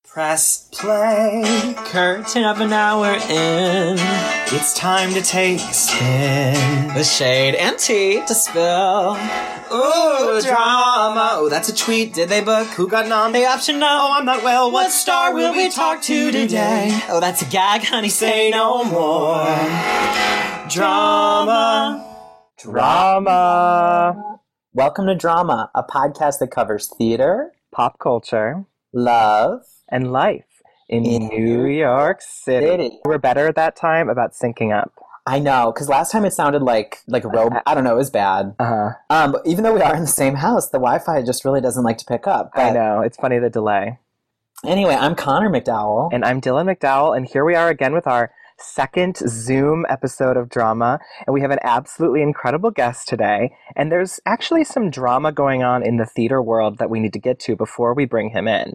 Press play. Curtain up an hour in. It's time to take a spin. The shade and tea to spill. Ooh, drama. Oh, that's a tweet. Did they book? Who got nom? The option no. Oh, I'm not well. What star will we talk to today? Oh, that's a gag, honey. Say no more. Drama. Drama. Welcome to Drama, a podcast that covers theater, Pop culture. love, And life in In New York City. City. We were better at that time about syncing up. I know, because last time it sounded like I don't know, it was bad. But even though we are in the same house, the Wi-Fi just really doesn't like to pick up. I But know. It's funny, the delay. anyway, I'm Connor McDowell. And I'm Dylan McDowell, and here we are again with our second Zoom episode of Drama. And we have an absolutely incredible guest today. And there's actually some drama going on in the theater world that we need to get to before we bring him in.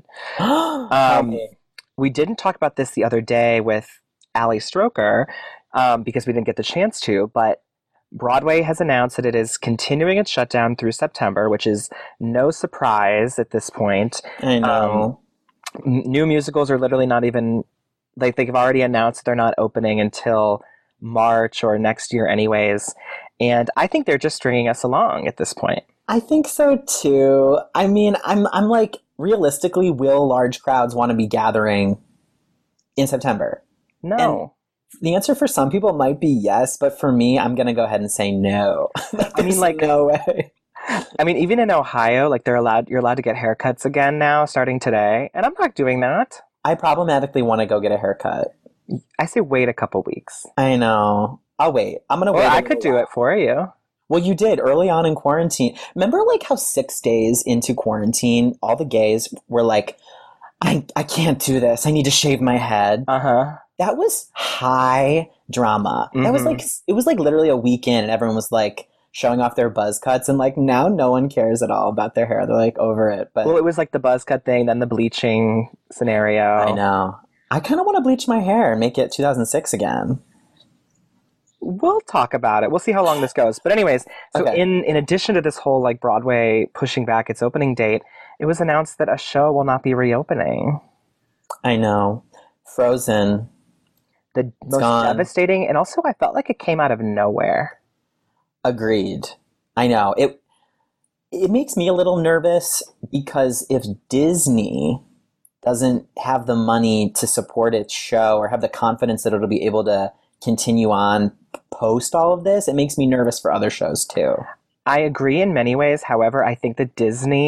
We didn't talk about this the other day with Ali Stroker because we didn't get the chance to, but Broadway has announced that it is continuing its shutdown through September, which is no surprise at this point. I know. New musicals are literally not even, like, they've already announced they're not opening until March or next year anyways. And I think they're just stringing us along at this point. I think so too. I mean, I'm like, realistically, will large crowds want to be gathering in September? No. The answer for some people might be yes, but for me, I'm going to go ahead and say no. I mean, like, no way. I mean, even in Ohio, like, you're allowed to get haircuts again now, starting today. And I'm not doing that. I problematically want to go get a haircut. I say wait a couple weeks. I know. I'll wait. I'm going to Or wait. I could do it for you. Well, you did early on in quarantine. Remember, like, how 6 days into quarantine, all the gays were like, I can't do this. I need to shave my head. Uh-huh. That was high drama. That was like, it was like literally a weekend and everyone was like showing off their buzz cuts, and like now no one cares at all about their hair. They're like over it. But Well, it was like the buzz cut thing, then the bleaching scenario. I know. I kind of want to bleach my hair and make it 2006 again. We'll talk about it. We'll see how long this goes. But anyways, so Okay. in addition to this whole like Broadway pushing back its opening date, it was announced that a show will not be reopening. I know. Frozen. The most gone. devastating, and also I felt like it came out of nowhere. Agreed. I know. It makes me a little nervous because if Disney doesn't have the money to support its show or have the confidence that it'll be able to continue on post all of this, it makes me nervous for other shows too. I agree in many ways. However, I think that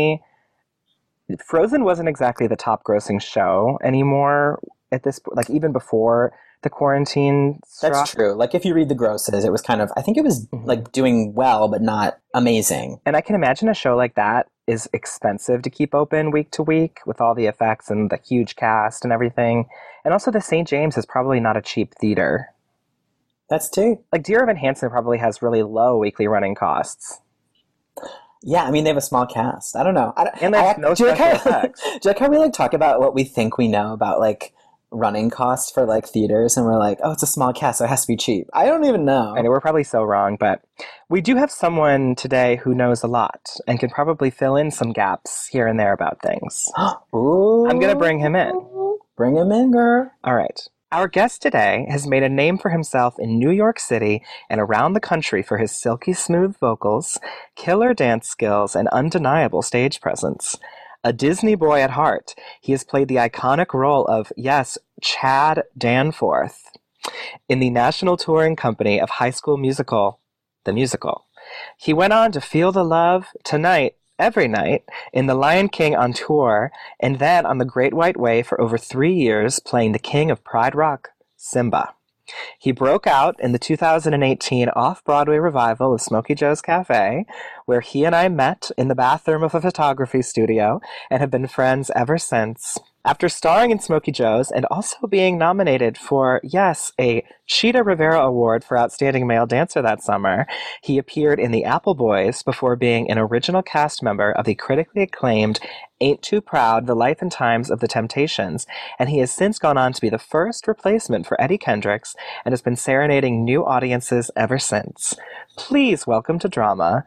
Frozen wasn't exactly the top grossing show anymore at this point, like even before the quarantine struck. That's true. Like if you read the grosses, it was kind of, I think it was like doing well, but not amazing. And I can imagine a show like that is expensive to keep open week to week with all the effects and the huge cast and everything. And also the St. James is probably not a cheap theater. That's too. Like Dear Evan Hansen probably has really low weekly running costs. Yeah, I mean, they have a small cast. I don't know. And there's no do you like special how- effects. Do you like how we like talk about what we think we know about like running costs for like theaters, and we're like, oh, it's a small cast, so it has to be cheap. I don't even know. I know we're probably so wrong, but we do have someone today who knows a lot and can probably fill in some gaps here and there about things. Ooh. I'm going to bring him in. Bring him in, girl. All right. Our guest today has made a name for himself in New York City and around the country for his silky smooth vocals, killer dance skills, and undeniable stage presence. A Disney boy at heart, he has played the iconic role of, yes, Chad Danforth in the national touring company of High School Musical, the musical. He went on to Feel the Love, Tonight, Every Night, in The Lion King on tour, and then on The Great White Way for over 3 years, playing the king of Pride Rock, Simba. He broke out in the 2018 off-Broadway revival of Smokey Joe's Cafe, where he and I met in the bathroom of a photography studio and have been friends ever since. After starring in Smokey Joe's and also being nominated for, yes, a Cheetah Rivera Award for Outstanding Male Dancer that summer, he appeared in The Apple Boys before being an original cast member of the critically acclaimed Ain't Too Proud, The Life and Times of the Temptations, and he has since gone on to be the first replacement for Eddie Kendricks and has been serenading new audiences ever since. Please welcome to Drama, Jaleel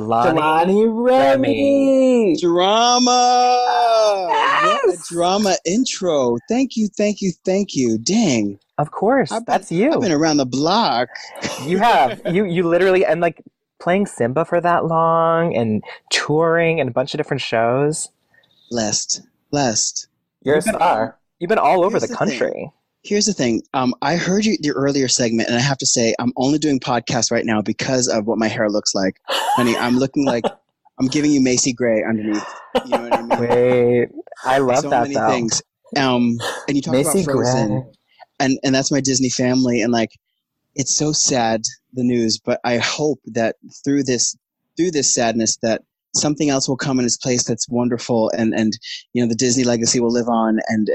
Jelani Remy. Drama! Yes! What a drama intro. Thank you. Dang. Of course, that's you. I've been around the block. You have. You literally, and like playing Simba for that long and touring and a bunch of different shows. Blessed. You're a star. You've been all over Here's the the country. Here's the thing. I heard your earlier segment, and I have to say, I'm only doing podcasts right now because of what my hair looks like. Honey, I'm looking like I'm giving you Macy Gray underneath. You know what I mean? Wait, I love So that many though. things. And you talk Macy about Frozen, Gray. and that's my Disney family, and like, it's so sad, the news, but I hope that through this sadness that something else will come in its place that's wonderful, and you know, the Disney legacy will live on, and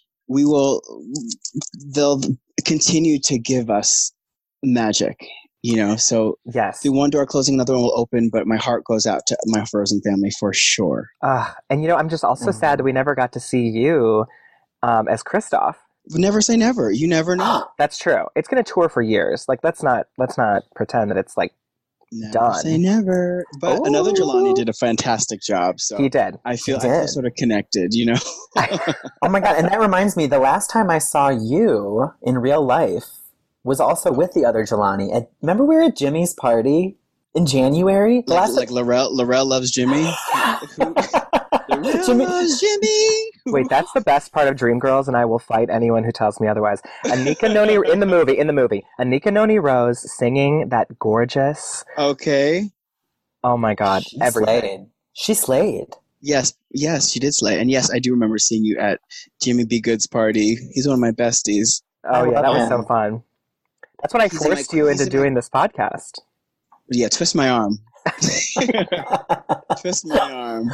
they'll continue to give us magic, you know. So Yes. through one door closing, another one will open, but my heart goes out to my Frozen family for sure. And you know, I'm just also sad that we never got to see you as Kristoff. Never say never. You never know. That's true. It's going to tour for years. Like, let's not pretend that it's like Never done. say never. But another Jelani did a fantastic job. So he did. I feel He did. sort of connected, you know. Oh my God. And that reminds me, the last time I saw you in real life was also with the other Jelani. Remember we were at Jimmy's party in January? The last like Laurel loves Jimmy. Laurel Jimmy- loves Jimmy. Wait, that's the best part of Dreamgirls, and I will fight anyone who tells me otherwise. Anika Noni in the movie, Anika Noni Rose singing that gorgeous. Okay. Oh my God, She everything. slayed. She slayed. Yes, she did slay. And yes, I do remember seeing you at Jimmy B. Good's party. He's one of my besties. Oh yeah, that was him. so fun. That's when I He's in forced my- you he's into in my- doing this podcast. Yeah, twist my arm. Twist my arm.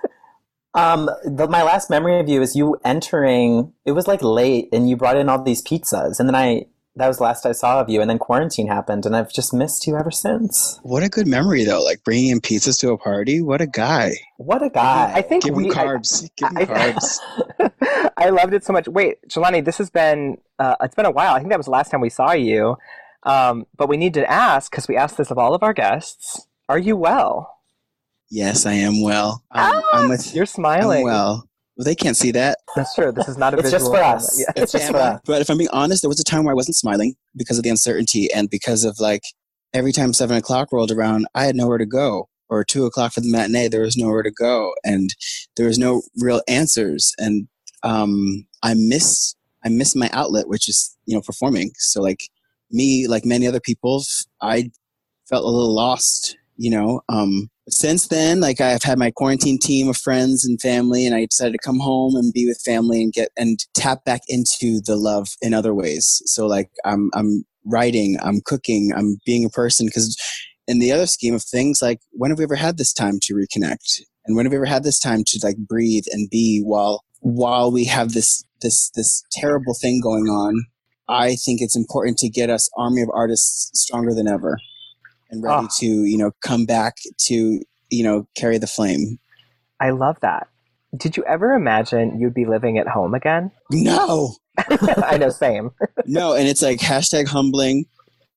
My last memory of you is you entering. It was like late, and you brought in all these pizzas, and then that was the last I saw of you, and then quarantine happened, and I've just missed you ever since. What a good memory, though. Like bringing in pizzas to a party. What a guy. What a guy! I think Give him we. carbs. Give him carbs. I loved it so much. Wait, Jelani, this has been. It's been a while. I think that was the last time we saw you. But we need to ask, because we asked this of all of our guests. Are you well? Yes, I am well. I'm with. You're smiling. I'm well. Well, they can't see that. That's true. This is not a It's just visual. for us. Yeah. It's just Am for I? us. But if I'm being honest, there was a time where I wasn't smiling because of the uncertainty and because of like every time 7 o'clock rolled around, I had nowhere to go. Or 2 o'clock for the matinee, there was nowhere to go, and there was no real answers. And I missed my outlet, which is, you know, performing. So like me, like many other people, I felt a little lost, you know. Since then, like I've had my quarantine team of friends and family, and I decided to come home and be with family and tap back into the love in other ways. So like I'm writing, I'm cooking, I'm being a person, because in the other scheme of things, like when have we ever had this time to reconnect? And when have we ever had this time to like breathe and be while we have this terrible thing going on? I think it's important to get us Army of Artists stronger than ever and ready to, you know, come back to, you know, carry the flame. I love that. Did you ever imagine you'd be living at home again? No, I know, same. no. And it's like #humbling,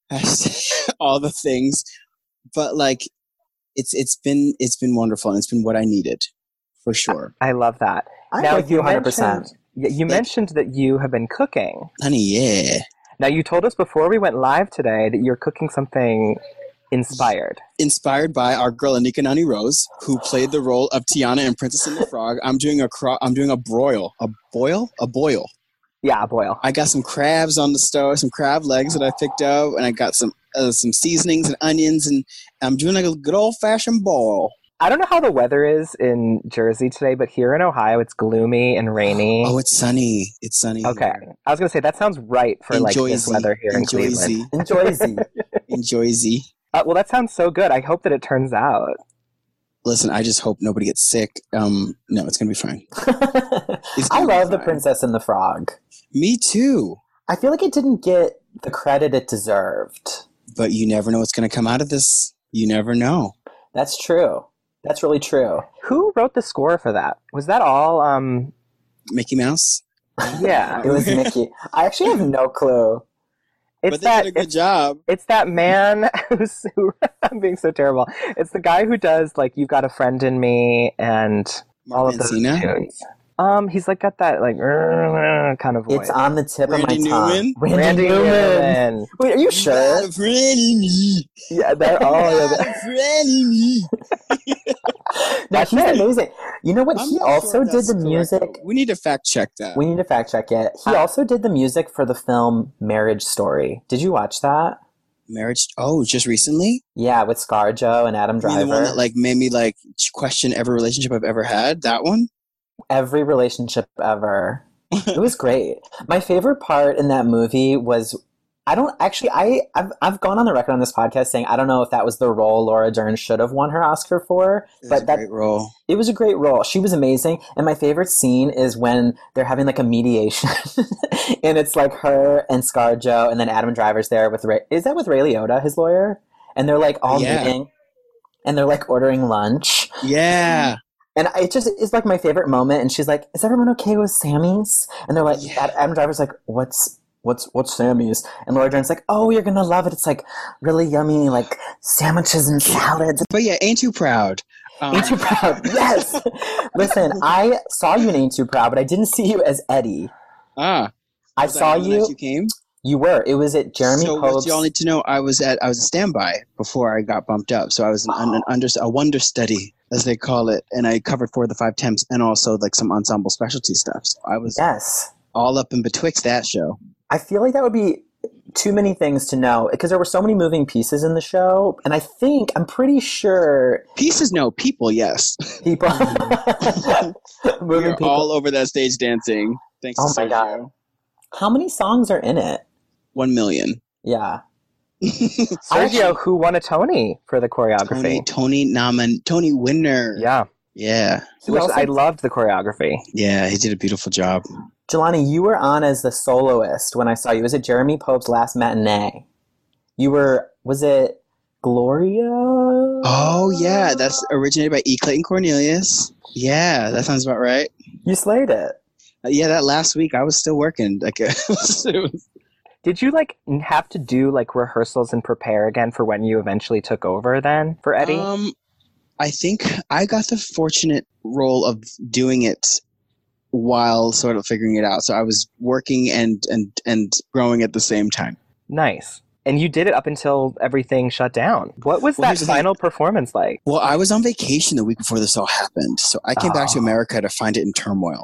all the things, but like, it's been wonderful, and it's been what I needed for sure. I love that. I'm with you 100%. You mentioned that you have been cooking. Honey, yeah. Now, you told us before we went live today that you're cooking something inspired. Inspired by our girl Anika Noni Rose, who played the role of Tiana in Princess and the Frog. I'm doing a broil. A boil. Yeah, boil. I got some crabs on the stove, some crab legs that I picked up, and I got some seasonings and onions, and I'm doing like a good old-fashioned boil. I don't know how the weather is in Jersey today, but here in Ohio, it's gloomy and rainy. Oh, it's sunny. It's sunny. Okay. here. I was going to say, that sounds right for like this weather here in Cleveland. Enjoy Z. Enjoy Z. Well, that sounds so good. I hope that it turns out. Listen, I just hope nobody gets sick. No, it's gonna be fine. I love The fine. Princess and the Frog. Me too. I feel like it didn't get the credit it deserved. But you never know what's gonna come out of this. You never know. That's true. That's really true. Who wrote the score for that? Was that all, Mickey Mouse. yeah. It was Mickey. I actually have no clue. It's But they did a good job. It's that man I'm being so terrible. It's the guy who does like "You've Got a Friend in Me" and Mark all of those Mancina? tunes. He's like got that like kind of voice. It's on the tip Randy of my tongue. Newman? Randy Newman. Wait, are you sure? Got a friend in me. Yeah, that. Oh, yeah. Got a friend in me. No, he's it. amazing. You know what? I'm He not sure also if did that's the correct, music. though. We need to fact check that. We need to fact check it. He also did the music for the film Marriage Story. Did you watch that? Marriage? Oh, just recently? Yeah, with ScarJo and Adam You mean Driver. the one that like made me like question every relationship I've ever had? That one? Every relationship ever. It was great. My favorite part in that movie was I've gone on the record on this podcast saying I don't know if that was the role Laura Dern should have won her Oscar for, but that great role. it was a great role. She was amazing, and my favorite scene is when they're having like a mediation, and it's like her and ScarJo, and then Adam Driver's there with Ray. Is that with Ray Liotta, his lawyer? And they're like all meeting, and they're like ordering lunch. Yeah. And it's like my favorite moment. And she's like, "Is everyone okay with Sammy's?" And they're like, Adam Driver's like, What's Sammy's?" And Laura Dern's like, "Oh, you're gonna love it. It's like really yummy, like sandwiches and salads." But yeah, Ain't Too Proud. Ain't Too Proud, yes. Listen, I saw you in Ain't Too Proud, but I didn't see you as Eddie. I saw you. You came. You were. It was at Jeremy So Pope's. what y'all need to know, I was a standby before I got bumped up. So I was a wonder study, as they call it, and I covered 4 of the 5 temps and also like some ensemble specialty stuff. So I was all up in betwixt that show. I feel like that would be too many things to know because there were so many moving pieces in the show, and I'm pretty sure pieces. No, people. Yes, people. Moving people all over that stage dancing. Thanks. Oh to my Sergio. God! How many songs are in it? 1 million. Yeah. Sergio, who won a Tony for the choreography. Tony winner. Yeah. Yeah. I loved the choreography. Yeah, he did a beautiful job. Jelani, you were on as the soloist when I saw you. Was it Jeremy Pope's last matinee? Was it Gloria? Oh, yeah. That's originated by E. Clayton Cornelius. Yeah, that sounds about right. You slayed it. Yeah, that last week I was still working. Did you like have to do like rehearsals and prepare again for when you eventually took over then for Eddie? I think I got the fortunate role of doing it while sort of figuring it out. So I was working and growing at the same time. Nice. And you did it up until everything shut down. What was that final performance like? Well, I was on vacation the week before this all happened. So I came back to America to find it in turmoil.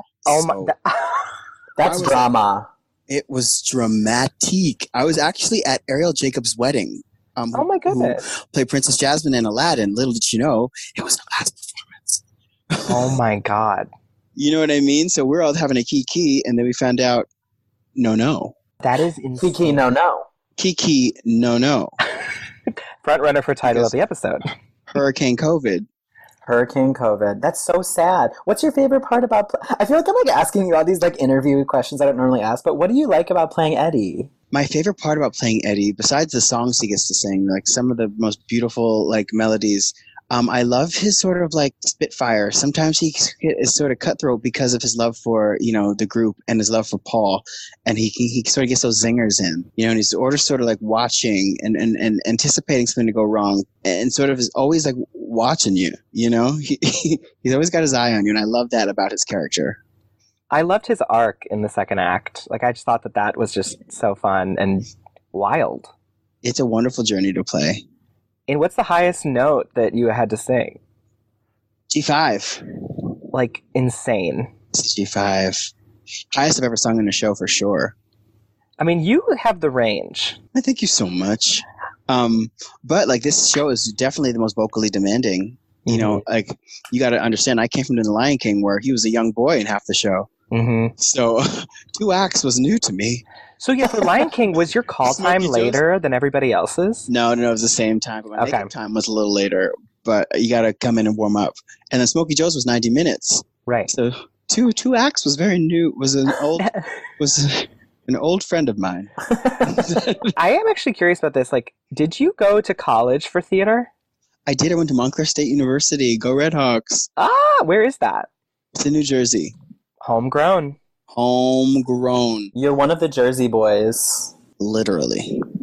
That's drama. It was dramatic. I was actually at Ariel Jacobs' wedding. Oh my goodness. Who played Princess Jasmine in Aladdin. Little did you know, it was her last performance. Oh my God. You know what I mean? So we're all having a kiki, and then we found out, no. That is insane. Kiki, no. Kiki, no. Front runner for title of the episode. Hurricane COVID. That's so sad. What's your favorite part about... I feel like I'm like asking you all these like interview questions I don't normally ask, but what do you like about playing Eddie? My favorite part about playing Eddie, besides the songs he gets to sing, like some of the most beautiful like melodies, I love his sort of like spitfire. Sometimes he is sort of cutthroat because of his love for, the group and his love for Paul. And he sort of gets those zingers in, and he's sort of like watching and anticipating something to go wrong and sort of is always like watching you, he's always got his eye on you. And I love that about his character. I loved his arc in the second act. Like, I just thought that was just so fun and wild. It's a wonderful journey to play. And what's the highest note that you had to sing? G5. Like, insane. It's G5. Highest I've ever sung in a show for sure. I mean, you have the range. I thank you so much. But like this show is definitely the most vocally demanding. Like you got to understand, I came from The Lion King where he was a young boy in half the show. Mm-hmm. So 2 acts was new to me. So yeah, for Lion King, was your call time later than everybody else's? No, it was the same time. But my makeup time was a little later. But you got to come in and warm up. And then Smokey Joe's was 90 minutes. Right. So two acts was very new. Was an old friend of mine. I am actually curious about this. Like, did you go to college for theater? I did. I went to Montclair State University. Go Redhawks. Ah, where is that? It's in New Jersey. Homegrown. Homegrown. You're one of the Jersey boys. Literally.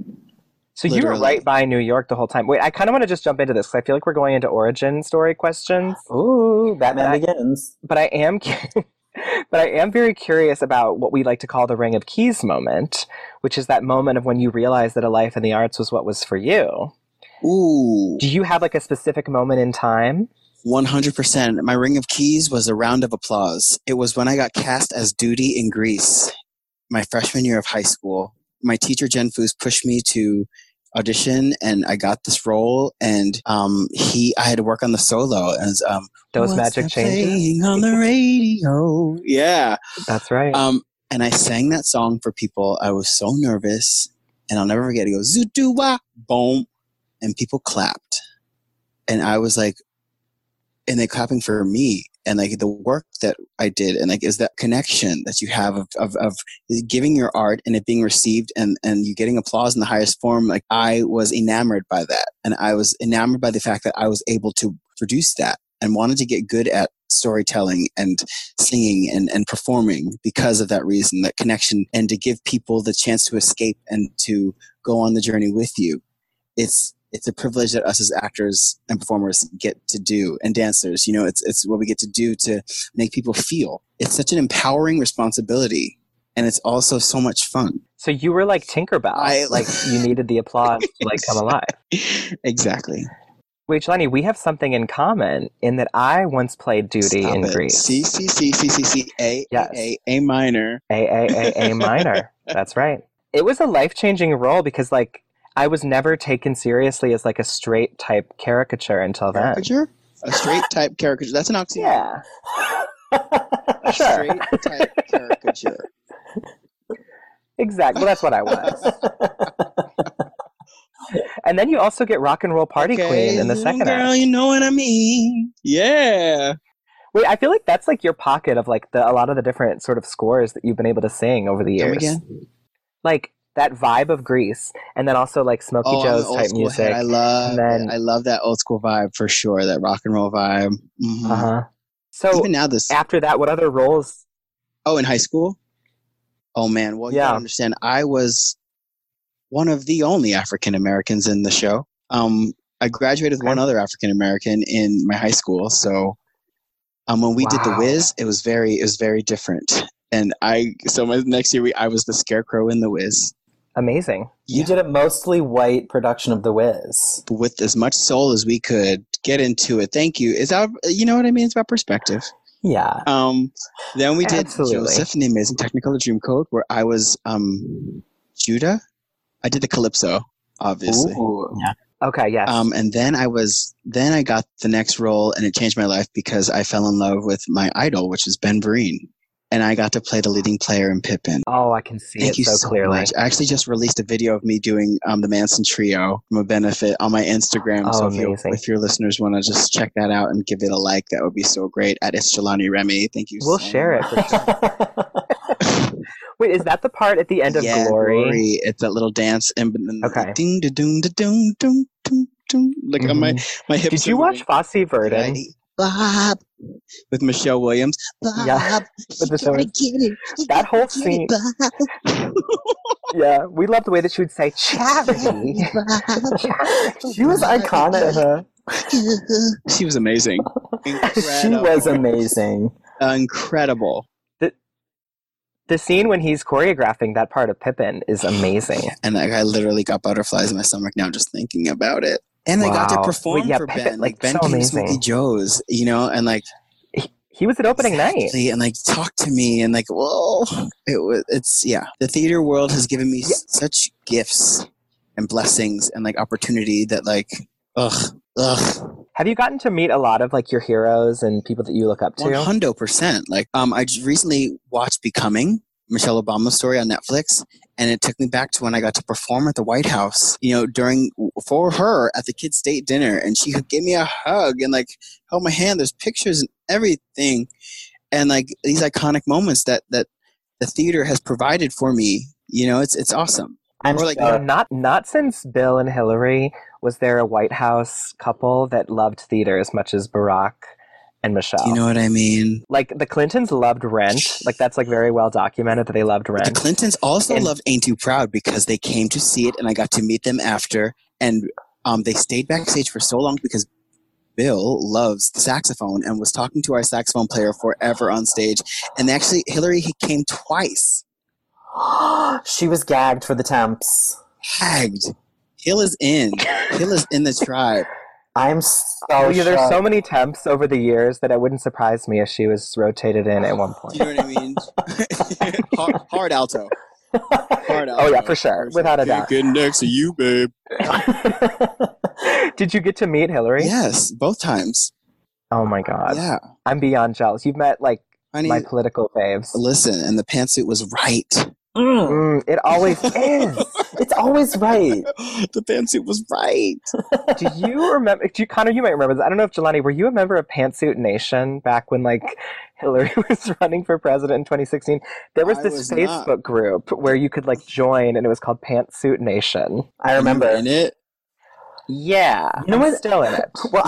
So you were right by New York the whole time. Wait, I kind of want to just jump into this because I feel like we're going into origin story questions. Ooh, Batman Begins. But I am, but I am very curious about what we like to call the Ring of Keys moment, which is that moment of when you realize that a life in the arts was what was for you. Ooh. Do you have like a specific moment in time? 100%. My Ring of Keys was a round of applause. It was when I got cast as Duty in Grease, my freshman year of high school. My teacher, Jen Foos, pushed me to audition, and I got this role, and I had to work on the solo as Those Magic Changes playing on the radio. Yeah, that's right. And I sang that song for people. I was so nervous, and I'll never forget. It goes zoot-doo-wah, boom, and people clapped, and I was like, and they clapping for me. And like the work that I did, and like is that connection that you have of giving your art and it being received and you getting applause in the highest form. Like I was enamored by that, and I was enamored by the fact that I was able to produce that and wanted to get good at storytelling and singing and performing because of that reason, that connection, and to give people the chance to escape and to go on the journey with you. It's a privilege that us as actors and performers get to do, and dancers, you know, it's what we get to do to make people feel. It's such an empowering responsibility, and it's also so much fun. So you were like Tinkerbell, like you needed the applause to like come alive. Exactly. Wait, Jelani, we have something in common in that I once played Duty in Grease. C, A minor. A minor. That's right. It was a life-changing role because like I was never taken seriously as like a straight type caricature until then. Caricature? A straight type caricature. That's an oxymoron. Yeah. A straight type caricature. Exactly. Well, that's what I was. And then you also get Rock and Roll Party Queen in the second girl, act. You know what I mean? Yeah. Wait, I feel like that's like your pocket of like a lot of the different sort of scores that you've been able to sing over the years. Come again? Like that vibe of Grease, and then also like Smokey Joe's type music. I love that old school vibe for sure. That rock and roll vibe. Mm-hmm. Uh-huh. So even now, after that, what other roles? Oh, in high school? Oh man, well, you gotta understand, I was one of the only African Americans in the show. I graduated with one other African American in my high school. So when we did The Wiz, it was very different. And my next year I was the Scarecrow in The Wiz. Amazing. You did a mostly white production of The Wiz. With as much soul as we could get into it. Thank you. You know what I mean? It's about perspective. Yeah. Then we did Joseph and the Amazing Technicolor Dreamcoat, where I was Judah. I did the Calypso, obviously. Ooh. Yeah. Okay, yes. And then I got the next role, and it changed my life because I fell in love with my idol, which is Ben Vereen. And I got to play the leading player in Pippin. Oh, I can see Thank you so clearly. much. I actually just released a video of me doing the Manson Trio from a benefit on my Instagram. Oh, so if your listeners want to just check that out and give it a like, that would be so great. At It's Jelani Remy. Thank you We'll share it. For sure. Wait, is that the part at the end of Glory? It's that little dance. And okay. Ding da doom da doom doom doom doom. Like on my hips. Did you watch Fosse Verdon? Bob with Michelle Williams. Bob, yeah, with that whole scene. Yeah, we loved the way that she would say Charity. She was iconic. She was amazing. She was amazing. Incredible. The scene when he's choreographing that part of Pippin is amazing. And I literally got butterflies in my stomach now just thinking about it. And I got to perform for Pippin, Ben. Like Ben came to Smokey Joe's, you know, and like he was at opening night. And like talked to me and like, whoa. The theater world has given me such gifts and blessings and like opportunity that like, ugh. Have you gotten to meet a lot of like your heroes and people that you look up to? 100%. Like I just recently watched Becoming, Michelle Obama's story on Netflix, and it took me back to when I got to perform at the White House, you know, for her at the kids' state dinner, and she gave me a hug and like held my hand. There's pictures and everything, and like these iconic moments that the theater has provided for me. You know, it's awesome. Not since Bill and Hillary was there a White House couple that loved theater as much as Barack and Michelle. Do you know what I mean? Like, the Clintons loved Rent. Like, that's like very well documented that they loved The Rent. Clintons also And- loved Ain't Too Proud because they came to see it, and I got to meet them after. And they stayed backstage for so long because Bill loves the saxophone and was talking to our saxophone player forever on stage. And actually, Hillary, he came twice. She was gagged for the temps. Tagged. Hill is in. Hill is in the tribe. I'm so There's so shocked. many temps over the years that it wouldn't surprise me if she was rotated in at one Do point. you know what I mean? hard alto. Hard alto. Oh, yeah, for sure. Without a doubt. Getting next to you, babe. Did you get to meet Hillary? Yes, both times. Oh my God. Yeah. I'm beyond jealous. You've met like Honey, my political faves. listen, and the pantsuit was right. It always is. It's always right. The pantsuit was right. Do you remember? Connor, you might remember this. I don't know if Jelani, were you a member of Pantsuit Nation back when like Hillary was running for president in 2016? There was I this was Facebook not. group where you could like join, and it was called Pantsuit Nation. I remember. You in it? Yeah, You know I'm what? still in it. Well,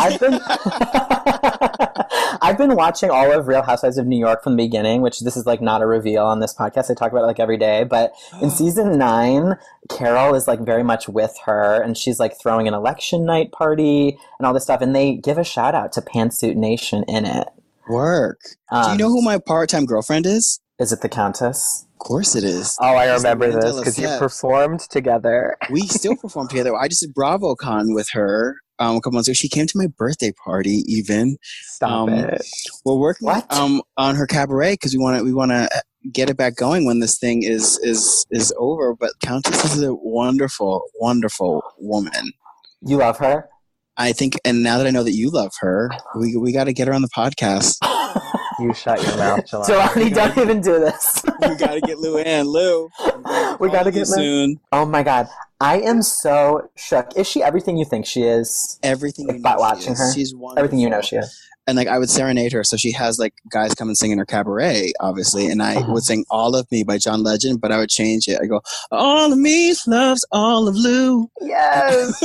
I've been watching all of Real Housewives of New York from the beginning, which this is like not a reveal on this podcast. I talk about it like every day. But in season 9, Carol is like very much with her, and she's like throwing an election night party and all this stuff. And they give a shout out to Pantsuit Nation in it. Work. Do you know who my part-time girlfriend is? Is it the Countess? Of course it is. Oh, I She's remember Amanda this because you Lesseps. performed together. We still perform together. I just did BravoCon with her a couple months ago. She came to my birthday party even. Stop it. We're working What? on her cabaret because we want to get it back going when this thing is over. But Countess is a wonderful, wonderful woman. You love her? I think, and now that I know that you love her, we got to get her on the podcast. You shut your mouth, Jelani. Jelani, don't even do this. We got to get Lou Ann. Lou, We gotta call get you Lou. soon. Oh my God. I am so shook. Is she everything you think she is? Everything you Like, by know watching she is. her? She's wonderful. Everything you know she is. And like I would serenade her, so she has like guys come and sing in her cabaret, obviously, and I would sing "All of Me" by John Legend, but I would change it. I go, "All of me loves all of Lou." Yes.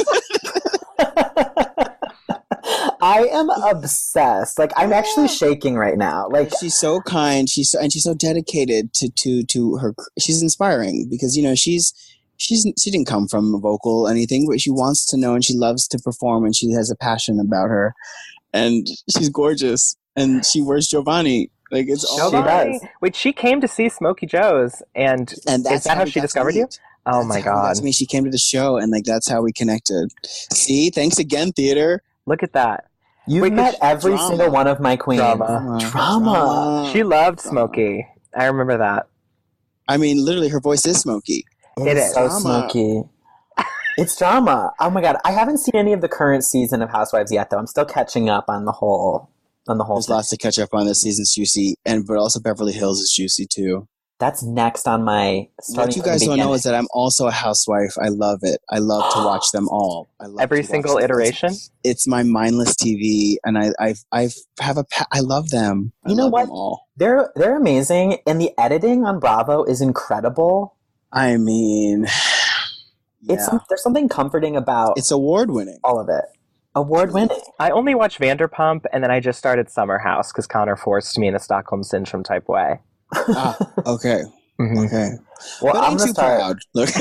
I am obsessed. Like, I'm actually shaking right now. Like, She's so kind. She's so dedicated to her. She's inspiring because she didn't come from a vocal anything, but she wants to know and she loves to perform and she has a passion about her, and she's gorgeous and she wears Giovanni. Like it's all She does. Wait, she came to see Smokey Joe's, and And is that how we she got to discovered you? meet. Oh That's my how we got God. to meet. She came to the show and like that's how we connected. See, thanks again, theater. Look at that. you've Wait, met it's every drama. single one of my queens. Drama. She loved Smokey. I remember that. I mean, literally, her voice is Smokey. It is. so Drama. smoky. It's drama. Oh my God. I haven't seen any of the current season of Housewives yet, though. I'm still catching up on the whole There's thing. lots to catch up on. This season's juicy, but also Beverly Hills is juicy too. That's next on my What you guys don't know is that I'm also a housewife. I love it. I love to watch them all. I love Every to watch single them. iteration? It's my mindless TV, and I love them. I You know love what? Them all. They're amazing, and the editing on Bravo is incredible. I mean, There's something comforting about it's award winning. all of it. Award winning. I only watched Vanderpump, and then I just started Summer House because Connor forced me in a Stockholm Syndrome type way. Okay. Mhm. Okay. Well, But I'm ain't gonna too start. proud. Look.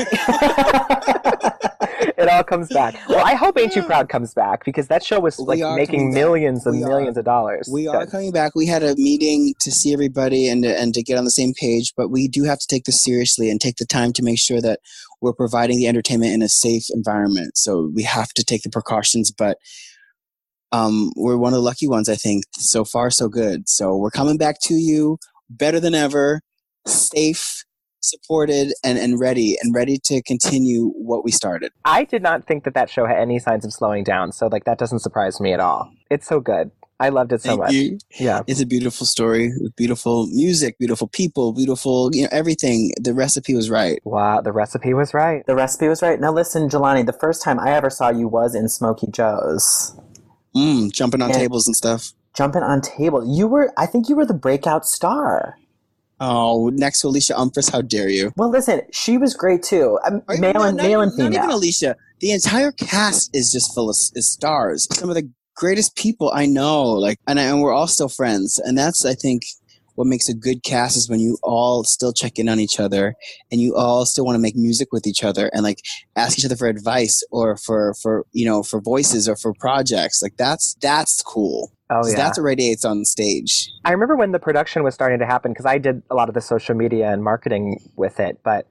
It all comes back. Well, I hope Ain't You Proud comes back because that show was like We are making coming back. millions and We are. millions of dollars. We are Good. coming back. We had a meeting to see everybody and to get on the same page, but we do have to take this seriously and take the time to make sure that we're providing the entertainment in a safe environment. So we have to take the precautions, but we're one of the lucky ones, I think. So far, so good. So we're coming back to you better than ever, safe, supported, and ready to continue what we started. I did not think that show had any signs of slowing down, so like that doesn't surprise me at all. It's so good. I loved it so Thank much. you. Yeah. It's a beautiful story with beautiful music, beautiful people, beautiful, everything. The recipe was right. Wow, the recipe was right. The recipe was right. Now listen, Jelani, the first time I ever saw you was in Smokey Joe's. Jumping on Yeah. tables and stuff. Jumping on table. I think you were the breakout star. Oh, next to Alicia Umphris, how dare you? Well, listen, she was great too. Male and Not female. even Alicia. The entire cast is just full of is stars. Some of the greatest people I know. Like, and we're all still friends. And that's, I think, what makes a good cast is when you all still check in on each other and you all still want to make music with each other and like ask each other for advice or for voices or for projects. Like that's cool. Oh, yeah. That's what radiates on stage. I remember when the production was starting to happen, because I did a lot of the social media and marketing with it, but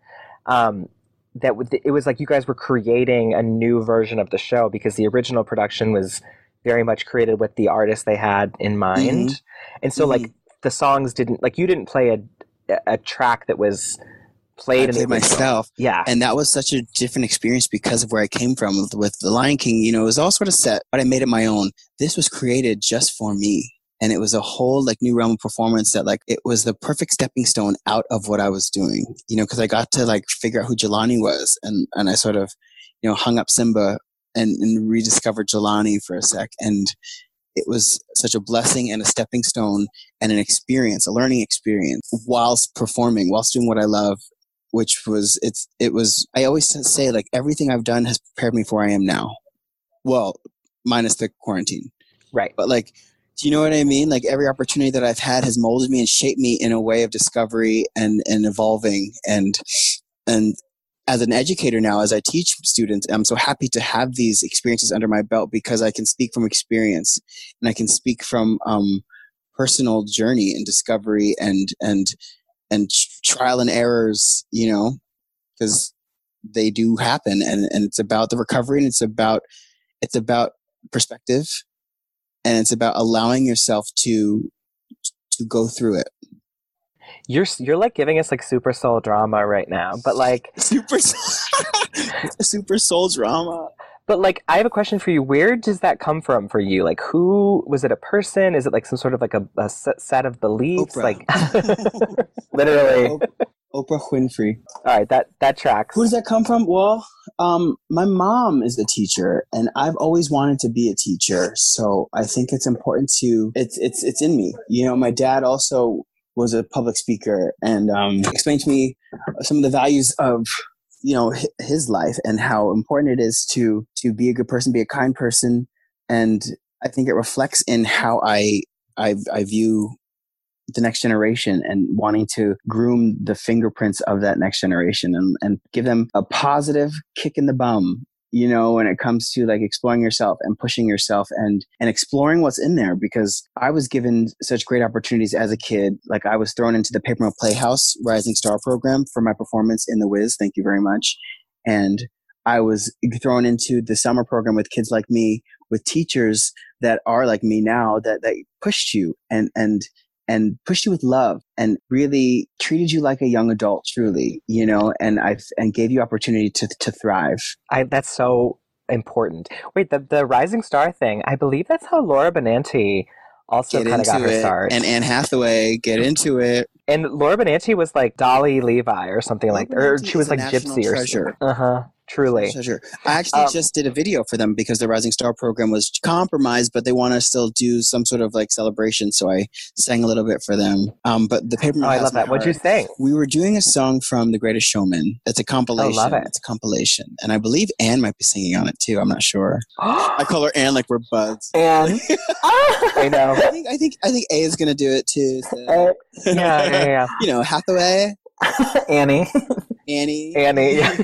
it was like you guys were creating a new version of the show, because the original production was very much created with the artist they had in mind. Mm-hmm. And so like the songs you didn't play a track that was played. I played myself. Yeah. And that was such a different experience because of where I came from with The Lion King. You know, it was all sort of set, but I made it my own. This was created just for me. And it was a whole like new realm of performance that like, it was the perfect stepping stone out of what I was doing, you know, because I got to like figure out who Jelani was. And I sort of, you know, hung up Simba and rediscovered Jelani for a sec. And it was such a blessing and a stepping stone and an experience, a learning experience whilst performing, whilst doing what I love, which was, I always say like everything I've done has prepared me for where I am now. Well, minus the quarantine. Right. But like, do you know what I mean? Like every opportunity that I've had has molded me and shaped me in a way of discovery and evolving. And as an educator now, as I teach students, I'm so happy to have these experiences under my belt because I can speak from experience and I can speak from personal journey and discovery and trial and errors, you know, because they do happen, and it's about the recovery, and it's about perspective, and it's about allowing yourself to go through it. You're like giving us like super soul drama right now, but like super soul drama. But like, I have a question for you. Where does that come from for you? Like, who was it? A person? Is it like some sort of like a set of beliefs? Oprah. Like, literally. Oprah Winfrey. All right, that tracks. Who does that come from? Well, my mom is a teacher, and I've always wanted to be a teacher. So I think it's important to it's in me. You know, my dad also was a public speaker and explained to me some of the values of, you know, his life and how important it is to be a good person, be a kind person. And I think it reflects in how I view the next generation and wanting to groom the fingerprints of that next generation and give them a positive kick in the bum, you know, when it comes to like exploring yourself and pushing yourself and exploring what's in there. Because I was given such great opportunities as a kid. Like I was thrown into the Paper Mill Playhouse Rising Star program for my performance in The Wiz. Thank you very much. And I was thrown into the summer program with kids like me, with teachers that are like me now, that pushed you and pushed you with love and really treated you like a young adult, truly, you know, and gave you opportunity to thrive. That's so important. Wait, the Rising Star thing, I believe that's how Laura Benanti also kind of got her start. And Anne Hathaway, get into it. And Laura Benanti was like Dolly Levi or something like, or she was like Gypsy or something. Uh-huh. Truly. Treasure. I actually just did a video for them because the Rising Star program was compromised, but they want to still do some sort of like celebration. So I sang a little bit for them. But the Paper Mill. Oh, I love that. What'd you sing? We were doing a song from The Greatest Showman. It's a compilation. I love it. It's a compilation. And I believe Anne might be singing on it too. I'm not sure. I call her Anne like we're buds. Anne. I know. I think A is going to do it too. So. Yeah. You know, Hathaway. Annie. Yeah.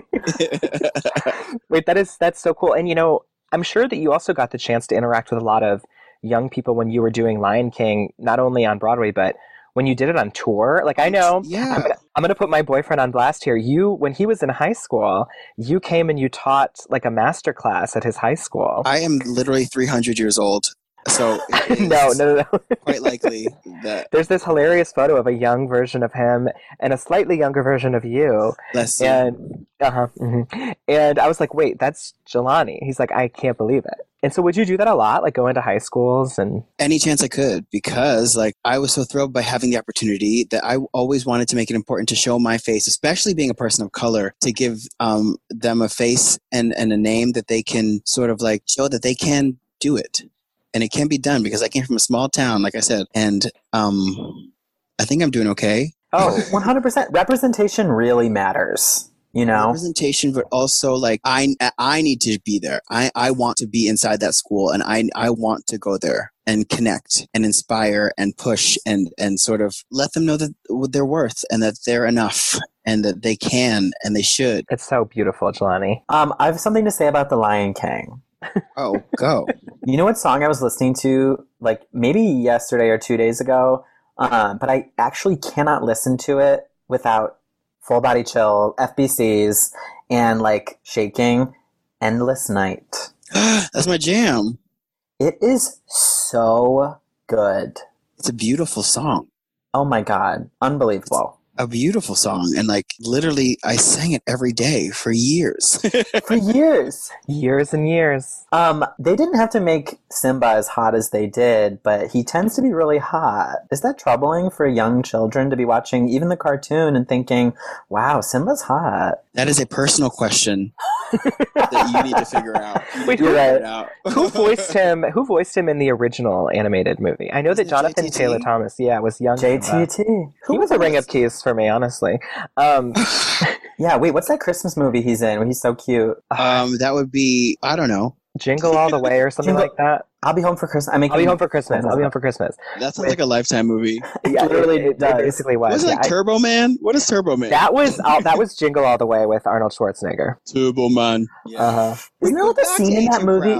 Wait, that's so cool. And you know, I'm sure that you also got the chance to interact with a lot of young people when you were doing Lion King, not only on Broadway, but when you did it on tour. Like I know, yeah. I'm gonna put my boyfriend on blast here. When he was in high school, you came and you taught like a master class at his high school. I am literally 300 years old. So no. Quite likely that there's this hilarious photo of a young version of him and a slightly younger version of you. And and I was like, wait, that's Jelani. He's like, I can't believe it. And so would you do that a lot, like go into high schools and any chance I could, because like I was so thrilled by having the opportunity that I always wanted to make it important to show my face, especially being a person of color, to give them a face and a name that they can sort of like show that they can do it. And it can be done because I came from a small town, like I said, and I think I'm doing okay. Oh, 100%. Representation really matters. you know? Representation, but also like I need to be there. I want to be inside that school, and I want to go there and connect and inspire and push and sort of let them know that they're worth and that they're enough and that they can and they should. It's so beautiful, Jelani. I have something to say about The Lion King. Oh, go. You know what song I was listening to like maybe yesterday or 2 days ago? But I actually cannot listen to it without full body chill, FBCs, and like shaking. Endless Night. That's my jam. It is so good. It's a beautiful song. Oh my God. Unbelievable. A beautiful song. And like literally I sang it every day for years. For years. Years and years. They didn't have to make Simba as hot as they did, but he tends to be really hot. Is that troubling for young children to be watching even the cartoon and thinking, wow, Simba's hot? That is a personal question that you need to figure out. Wait, You're right. Who voiced him? Who voiced him in the original animated movie? I know that Isn't it Jonathan JTT? Taylor Thomas, was young. JTT. He was a Ring of Keys for me, honestly. Yeah, wait, what's that Christmas movie he's in where he's so cute? That would be, I don't know. Jingle All the Way or something like that. I'll Be Home for Christmas. I'll Be Home for Christmas. I'll Be Home for Christmas. That sounds like a Lifetime movie. Yeah, literally it does. basically was. Was it like Turbo Man? What is Turbo Man? That was Jingle All the Way with Arnold Schwarzenegger. Turbo Man. Yeah. Uh-huh. Isn't there like a scene in that movie?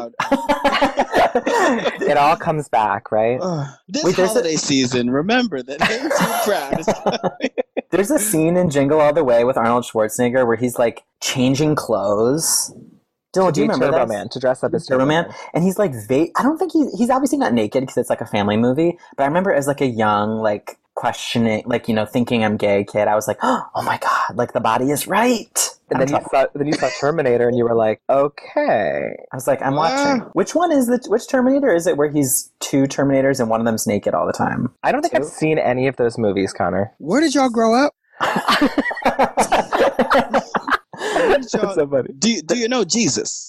It all comes back, right? This Wait, there's holiday season, remember that Ain't Too Proud is coming. There's a scene in Jingle All the Way with Arnold Schwarzenegger where he's like changing clothes. Dylan, do you remember Turbo that? Man, to dress up as Turbo Man? And he's like, I don't think he's obviously not naked because it's like a family movie, but I remember as like a young, like questioning, like, you know, thinking I'm gay kid, I was like, oh my God, like the body is right. And then you saw Terminator and you were like, okay. I was like, I'm watching. Which Terminator is it where he's two Terminators and one of them's naked all the time? I don't think I've seen any of those movies, Connor. Where did y'all grow up? That's so funny. Do you know Jesus?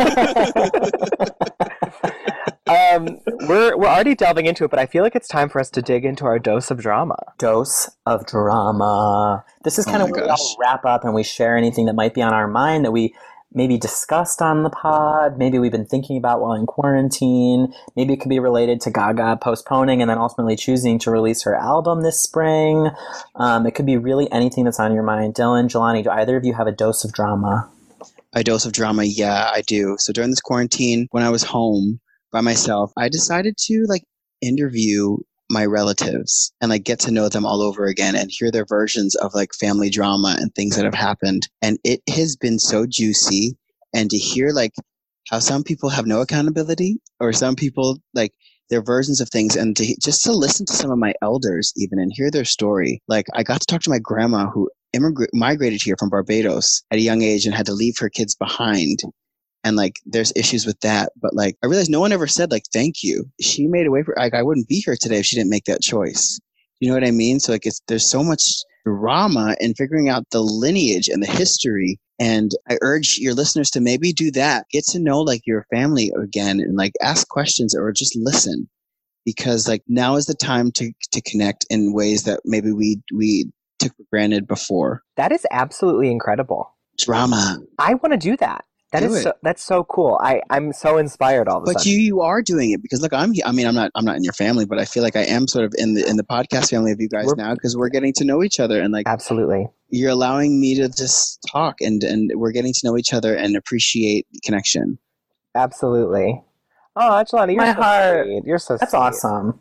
We're already delving into it, but I feel like it's time for us to dig into our dose of drama. Dose of drama. This is kind of where we all wrap up and we share anything that might be on our mind that we maybe discussed on the pod, maybe we've been thinking about while in quarantine, maybe it could be related to Gaga postponing and then ultimately choosing to release her album this spring. It could be really anything that's on your mind. Dylan, Jelani, do either of you have a dose of drama? A dose of drama, yeah, I do. So during this quarantine, when I was home by myself, I decided to like interview my relatives and like get to know them all over again and hear their versions of like family drama and things that have happened. And it has been so juicy. And to hear like how some people have no accountability or some people like their versions of things, and just to listen to some of my elders even and hear their story. Like I got to talk to my grandma who migrated here from Barbados at a young age and had to leave her kids behind. And like, there's issues with that. But like, I realized no one ever said like, thank you. She made a way for, like, I wouldn't be here today if she didn't make that choice. You know what I mean? So like, there's so much drama in figuring out the lineage and the history. And I urge your listeners to maybe do that. Get to know like your family again and like ask questions or just listen. Because like now is the time to connect in ways that maybe we took for granted before. That is absolutely incredible. Drama. I want to do that. That's so cool. I'm so inspired all of a sudden. But you are doing it because look, I'm not in your family, but I feel like I am sort of in the podcast family of you guys now because we're getting to know each other and like absolutely you're allowing me to just talk and we're getting to know each other and appreciate connection. Absolutely. Oh, Jelani, you're My so heart. sweet. You're so That's sweet. awesome.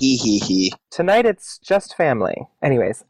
Tonight it's just family. Anyways,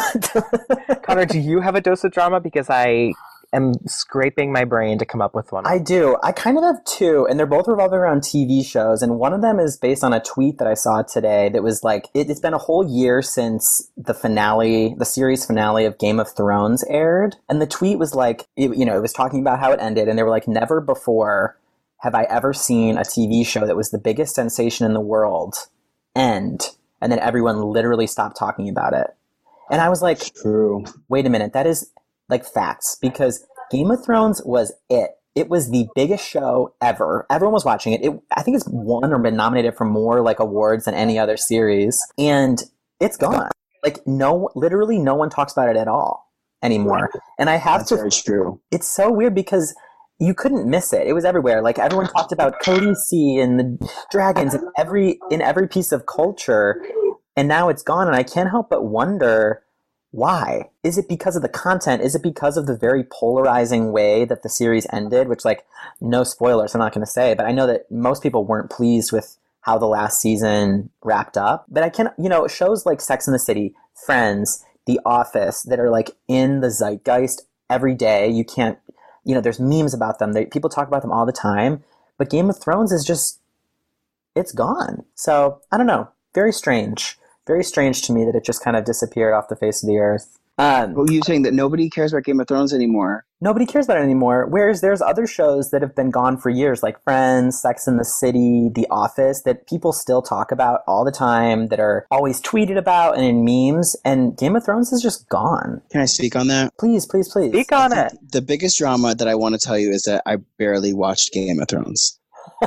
Connor, do you have a dose of drama? Because I am scraping my brain to come up with one. I do. I kind of have two, and they're both revolving around TV shows. And one of them is based on a tweet that I saw today that was like, it's been a whole year since the series finale of Game of Thrones aired. And the tweet was like, it was talking about how it ended. And they were like, never before have I ever seen a TV show that was the biggest sensation in the world end. And then everyone literally stopped talking about it. And I was like, true. Wait a minute, that is like facts, because Game of Thrones was it. It was the biggest show ever. Everyone was watching it. I think it's won or been nominated for more like awards than any other series. And it's gone. Like literally no one talks about it at all. anymore. And I have That's to, very true. it's so weird because you couldn't miss it. It was everywhere. Like everyone talked about Khaleesi and the dragons in every piece of culture. And now it's gone. And I can't help but wonder why. Is it because of the content? Is it because of the very polarizing way that the series ended? Which, like, no spoilers, I'm not going to say, but I know that most people weren't pleased with how the last season wrapped up. But I can, shows like Sex and the City, Friends, The Office that are like in the zeitgeist every day. You can't, there's memes about them. People talk about them all the time. But Game of Thrones is just, it's gone. So I don't know. Very strange. Very strange to me that it just kind of disappeared off the face of the earth. Well, you're saying that nobody cares about Game of Thrones anymore. Nobody cares about it anymore. Whereas there's other shows that have been gone for years, like Friends, Sex and the City, The Office, that people still talk about all the time, that are always tweeted about and in memes. And Game of Thrones is just gone. Can I speak on that? Please, please, please. Speak on it. The biggest drama that I want to tell you is that I barely watched Game of Thrones.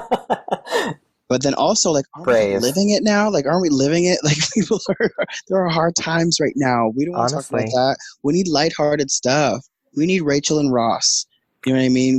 But then also, like, aren't we living it now? Like, aren't we living it? Like, there are hard times right now. We don't want to talk about that. We need lighthearted stuff. We need Rachel and Ross. You know what I mean?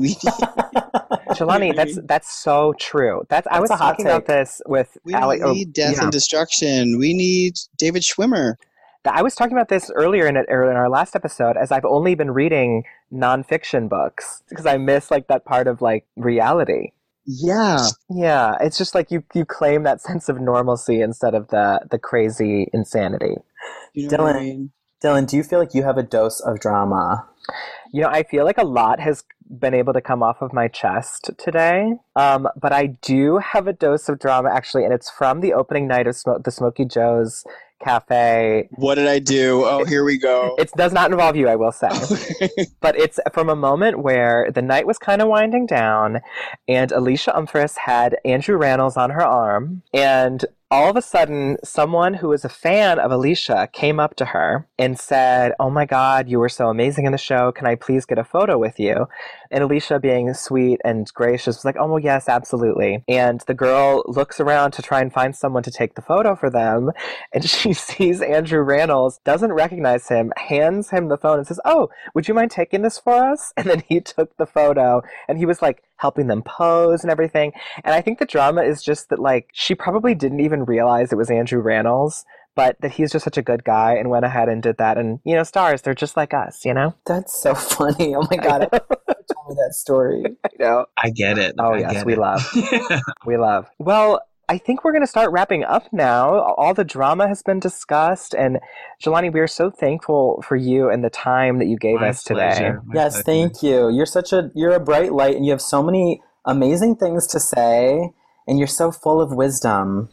Jelani, that's so true. I was talking about this with Alex. We need Death and Destruction. We need David Schwimmer. I was talking about this earlier in our last episode, as I've only been reading nonfiction books because I miss like that part of like reality. Yeah. Yeah. It's just like you claim that sense of normalcy instead of the crazy insanity. You know what I mean? Dylan, do you feel like you have a dose of drama? I feel like a lot has been able to come off of my chest today. But I do have a dose of drama, actually, and it's from the opening night of the Smokey Joe's Cafe. What did I do? Oh, here we go. It does not involve you, I will say. But it's from a moment where the night was kind of winding down, and Alicia Umphris had Andrew Rannells on her arm, and all of a sudden, someone who was a fan of Alicia came up to her and said, "Oh my God, you were so amazing in the show. Can I please get a photo with you?" And Alicia, being sweet and gracious, was like, "Oh, well, yes, absolutely." And the girl looks around to try and find someone to take the photo for them. And she sees Andrew Rannells, doesn't recognize him, hands him the phone and says, "Oh, would you mind taking this for us?" And then he took the photo and he was like helping them pose and everything. And I think the drama is just that, like, she probably didn't even realize it was Andrew Rannells, but that he's just such a good guy and went ahead and did that. And, stars, they're just like us, That's so funny. Oh my God. I told me that story. I know. I get it. Oh, yes, we love. We love. Well, I think we're going to start wrapping up now. All the drama has been discussed. And Jelani, we are so thankful for you and the time that you gave us today. Yes, thank you. You're a bright light and you have so many amazing things to say. And you're so full of wisdom.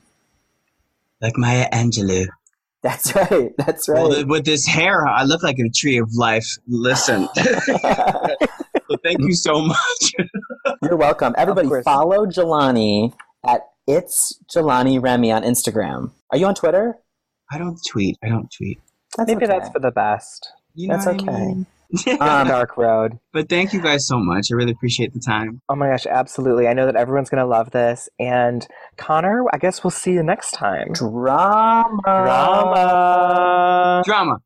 Like Maya Angelou. That's right. That's right. Well, with this hair, I look like a tree of life. Listen. So thank you so much. You're welcome. Everybody follow Jelani at It's Jelani Remy on Instagram. Are you on Twitter? I don't tweet. Maybe that's for the best. That's okay. Dark road. But thank you guys so much. I really appreciate the time. Oh my gosh, absolutely. I know that everyone's going to love this. And Connor, I guess we'll see you next time. Drama. Drama. Drama.